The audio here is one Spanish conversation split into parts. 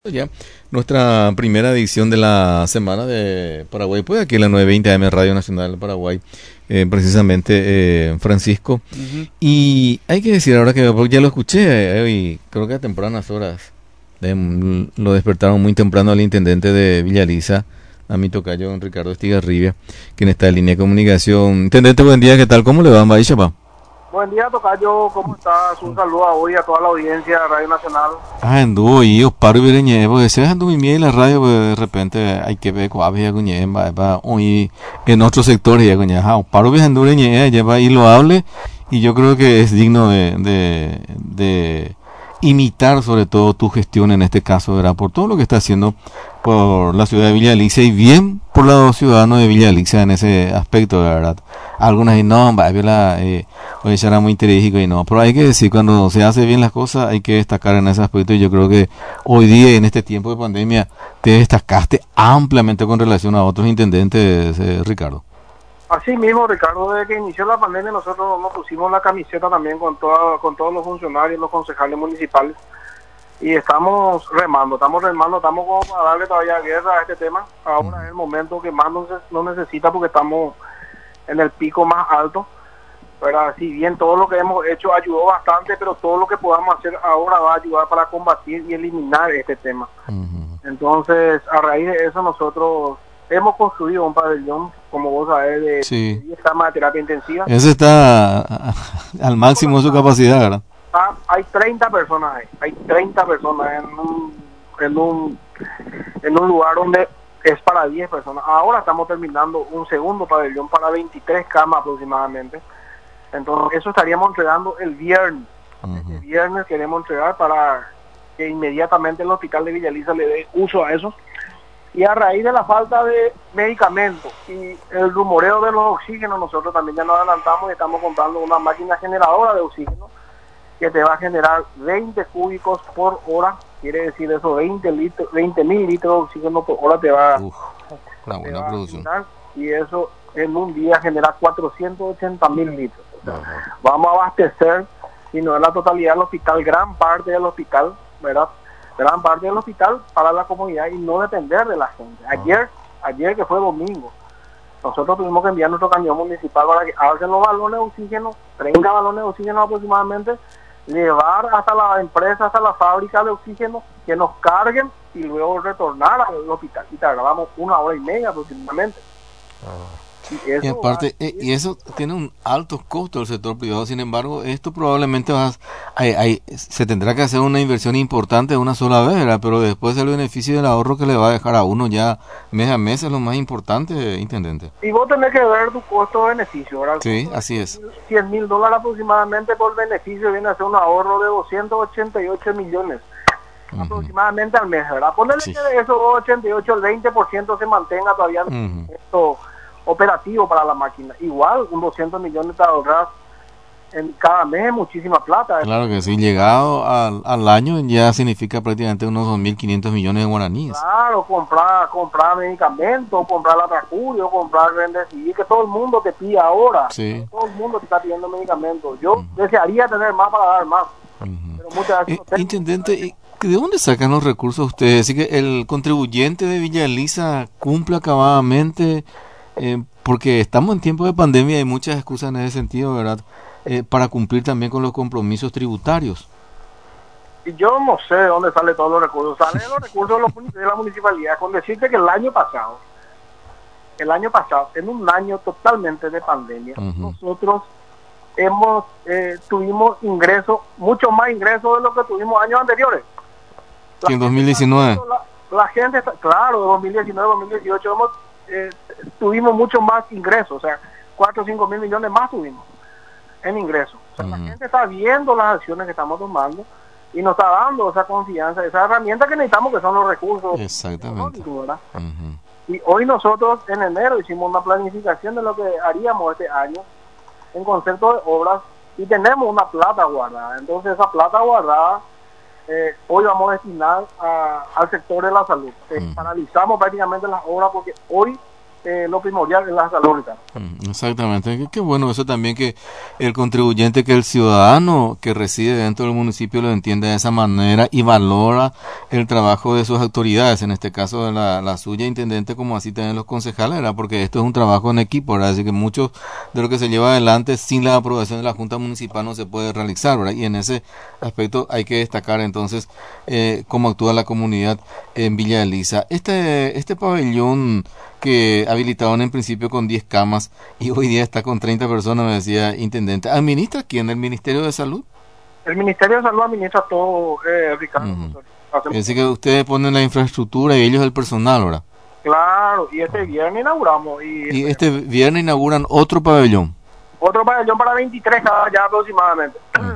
Ya, nuestra primera edición de la semana de Paraguay, pues aquí en la 920 AM Radio Nacional del Paraguay, precisamente Francisco. Y hay que decir ahora que porque ya lo escuché hoy, creo que a tempranas horas, lo despertaron muy temprano al intendente de Villaliza, a mi tocayo don Ricardo Estigarribia, quien está en línea de comunicación. Intendente, buen día, ¿qué tal? ¿Cómo le va, Chapa? Buen día, tocayo, ¿cómo estás? Un saludo a hoy a toda la audiencia de Radio Nacional. Anduvo y os paro y vereñe, porque se anduvo mi la radio, pues de repente hay que ver cuál ya cuñe, va hoy en otros sectores ya cuñe, paro y anduvo lleva y lo hable, y yo creo que es digno de imitar sobre todo tu gestión en este caso, ¿verdad? Por todo lo que está haciendo por la ciudad de Villa Alicia y bien por los ciudadanos de Villa Alicia en ese aspecto, ¿verdad? Algunas dicen, no, oye, ya era muy inteligente y no, pero hay que decir, cuando se hace bien las cosas hay que destacar en ese aspecto, y yo creo que hoy día, en este tiempo de pandemia, te destacaste ampliamente con relación a otros intendentes, Ricardo. Así mismo, Ricardo, desde que inició la pandemia nosotros nos pusimos la camiseta también con todos los funcionarios, los concejales municipales, y estamos remando, estamos como para darle todavía guerra a este tema. Ahora es el momento que más nos necesita, porque estamos en el pico más alto. Pero si bien todo lo que hemos hecho ayudó bastante, pero todo lo que podamos hacer ahora va a ayudar para combatir y eliminar este tema. Entonces, a raíz de eso nosotros hemos construido un pabellón, como vos sabés, de 10 camas de terapia intensiva. Ese está al máximo de su capacidad, ¿verdad? Hay 30 personas ahí, hay 30 personas en un lugar donde es para 10 personas. Ahora estamos terminando un segundo pabellón para 23 camas aproximadamente. Entonces eso estaríamos entregando el viernes. El viernes queremos entregar para que inmediatamente el hospital de Villaliza le dé uso a eso. Y a raíz de la falta de medicamentos y el rumoreo de los oxígenos, nosotros también ya nos adelantamos y estamos comprando una máquina generadora de oxígeno que te va a generar 20 cúbicos por hora. Quiere decir eso, 20.000 litros de oxígeno por hora te va una buena producción. Y eso en un día genera 480.000 litros. O sea, vamos a abastecer, si no es la totalidad del hospital, gran parte del hospital, ¿verdad? Gran parte del hospital para la comunidad y no depender de la gente. Ayer que fue domingo, nosotros tuvimos que enviar nuestro camión municipal para que abran los balones de oxígeno, 30 balones de oxígeno aproximadamente, llevar hasta la empresa, hasta la fábrica de oxígeno, que nos carguen y luego retornar al hospital. Y tardamos 1 hora y media aproximadamente. Y aparte, y eso tiene un alto costo del sector privado. Sin embargo, esto probablemente se tendrá que hacer una inversión importante de una sola vez, ¿verdad? Pero después el beneficio del ahorro que le va a dejar a uno ya mes a mes es lo más importante, intendente. Y vos tenés que ver tu costo-beneficio, ¿verdad? Sí, así es. $100.000 aproximadamente por beneficio viene a ser un ahorro de 288 millones aproximadamente al mes, ¿verdad? Ponerle que de esos 288 el 20% se mantenga todavía esto operativo para la máquina. Igual, un 200 millones de ahorrar en cada mes es muchísima plata. Claro que sí, llegado al año ya significa prácticamente unos 2.500 millones de guaraníes. Claro, comprar medicamentos, comprar la Tracurio, comprar Rendecivir, que todo el mundo te pide ahora. Sí. Todo el mundo te está pidiendo medicamentos. Yo desearía tener más para dar más. Pero muchas veces no tengo. Intendente, ¿de dónde sacan los recursos ustedes? Así que el contribuyente de Villa Alicia cumple acabadamente, porque estamos en tiempo de pandemia y hay muchas excusas en ese sentido, ¿verdad? Para cumplir también con los compromisos tributarios. Y yo no sé de dónde salen todos los recursos. Salen los recursos de la municipalidad. Con decirte que el año pasado, en un año totalmente de pandemia, nosotros tuvimos ingresos, mucho más ingresos de lo que tuvimos años anteriores. En 2019. La gente está, claro, 2019, 2018 tuvimos mucho más ingresos, o sea, 4 o 5 mil millones más tuvimos en ingresos. O sea, la gente está viendo las acciones que estamos tomando y nos está dando esa confianza, esa herramienta que necesitamos, que son los recursos. Exactamente. Y hoy nosotros en enero hicimos una planificación de lo que haríamos este año en concepto de obras y tenemos una plata guardada. Entonces esa plata guardada hoy vamos a destinar al sector de la salud. Paralizamos prácticamente las obras porque hoy lo primordial es la salud, Ricardo. Exactamente, qué bueno eso también, que el contribuyente, que el ciudadano que reside dentro del municipio lo entienda de esa manera y valora el trabajo de sus autoridades, en este caso de la suya, intendente, como así también los concejales, ¿verdad? Porque esto es un trabajo en equipo, ¿verdad? Así que mucho de lo que se lleva adelante sin la aprobación de la Junta Municipal no se puede realizar, ¿verdad? Y en ese aspecto hay que destacar entonces cómo actúa la comunidad en Villa Elisa. Este pabellón que habilitaron en principio con 10 camas y hoy día está con 30 personas, me decía intendente. ¿Administra quién? ¿El Ministerio de Salud? El Ministerio de Salud administra todo, Ricardo. Es decir, que ustedes ponen la infraestructura y ellos el personal, ¿verdad? Claro, y este viernes inauguramos. Y este viernes inauguran otro pabellón. Otro pabellón para 23 cada ya aproximadamente.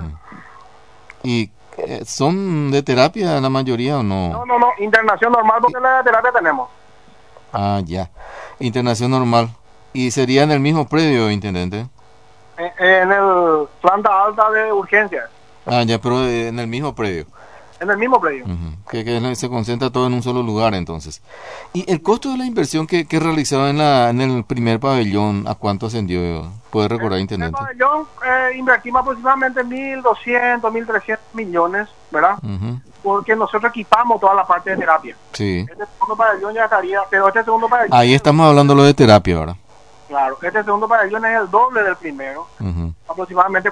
¿Y son de terapia la mayoría o no? No, internación normal, porque la de terapia tenemos. Ah, ya. Internación normal. ¿Y sería en el mismo predio, intendente? En el planta alta de urgencias. Ah, ya, pero en el mismo predio. En el mismo predio. Que se concentra todo en un solo lugar, entonces. ¿Y el costo de la inversión que realizaron en el primer pabellón, a cuánto ascendió? ¿Puede recordar, intendente? En el pabellón invertimos aproximadamente 1.200, 1.300 millones, ¿verdad? Porque nosotros equipamos toda la parte de terapia. Sí. Este segundo pabellón ya estaría, pero este segundo pabellón... Ahí estamos hablando lo de terapia ahora. Claro, este segundo pabellón es el doble del primero, aproximadamente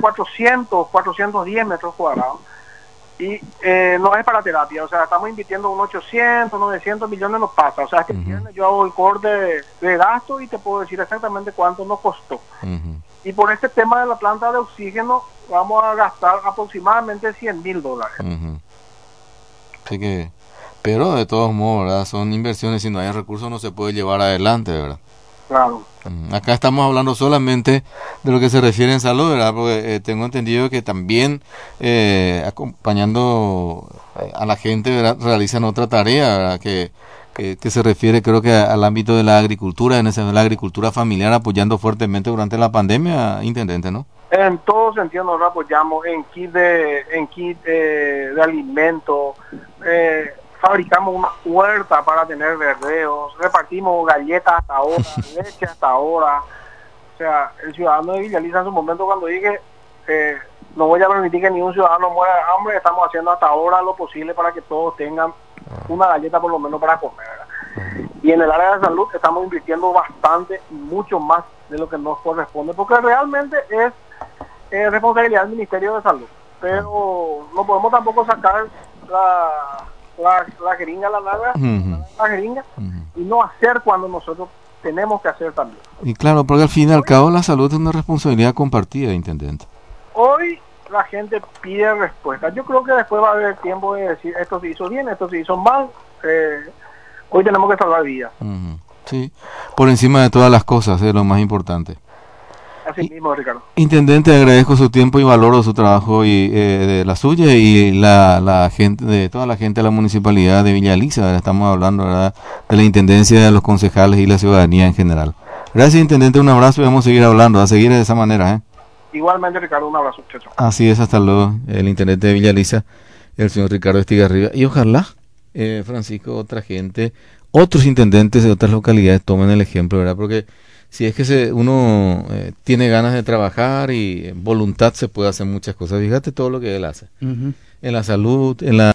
410 metros cuadrados. Y no es para terapia, o sea, estamos invirtiendo unos 800, 900 millones nos pasa. O sea, este viernes yo hago el corte de gasto y te puedo decir exactamente cuánto nos costó. Y por este tema de la planta de oxígeno vamos a gastar aproximadamente $100,000. Así que, pero de todos modos, ¿verdad? Son inversiones, si no hay recursos no se puede llevar adelante, ¿verdad? Claro. Acá estamos hablando solamente de lo que se refiere en salud, ¿verdad? Porque tengo entendido que también acompañando a la gente, ¿verdad?, realizan otra tarea, ¿verdad?, que se refiere, creo que al ámbito de la agricultura, la agricultura familiar, apoyando fuertemente durante la pandemia, intendente, ¿no? En todo sentido nos apoyamos en kit de alimentos, fabricamos una huerta para tener verdeos, repartimos galletas hasta ahora, leche hasta ahora. O sea, el ciudadano de Villa Elisa en su momento, cuando dije no voy a permitir que ningún ciudadano muera de hambre, estamos haciendo hasta ahora lo posible para que todos tengan una galleta por lo menos para comer, ¿verdad? Y en el área de salud estamos invirtiendo bastante, mucho más de lo que nos corresponde, porque realmente es responsabilidad del Ministerio de Salud, pero no podemos tampoco sacar la jeringa a la nalga, la jeringa, y no hacer cuando nosotros tenemos que hacer también. Y claro, porque al fin y al cabo la salud es una responsabilidad compartida, intendente. Hoy la gente pide respuestas. Yo creo que después va a haber tiempo de decir esto se hizo bien, esto se hizo mal. Hoy tenemos que salvar vidas. Sí, por encima de todas las cosas, es lo más importante. Así mismo, Ricardo. Intendente, agradezco su tiempo y valoro su trabajo y de la suya y la gente, de toda la gente de la municipalidad de Villa Elisa, ¿verdad? Estamos hablando, ¿verdad?, de la intendencia, de los concejales y la ciudadanía en general. Gracias, intendente, un abrazo y vamos a seguir hablando, a seguir de esa manera, Igualmente, Ricardo, un abrazo, muchacho. Así es, hasta luego, el intendente de Villa Elisa, el señor Ricardo Estigarribia, y ojalá, Francisco, otra gente, otros intendentes de otras localidades tomen el ejemplo, ¿verdad? Porque si es que uno tiene ganas de trabajar y voluntad, se puede hacer muchas cosas. Fíjate todo lo que él hace. En la salud, en la